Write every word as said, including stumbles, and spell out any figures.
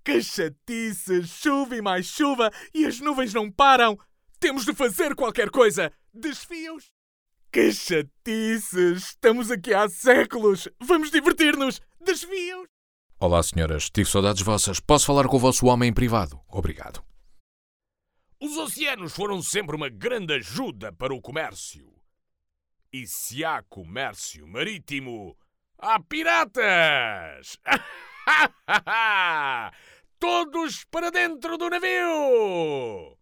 Que chatice! Chuva e mais chuva e as nuvens não param! Temos de fazer qualquer coisa! Desfios! Que chatice! Estamos aqui há séculos! Vamos divertir-nos! Desfios! Olá, senhoras. Tive saudades vossas. Posso falar com o vosso homem em privado? Obrigado. Os oceanos foram sempre uma grande ajuda para o comércio. E se há comércio marítimo, há piratas! Todos para dentro do navio!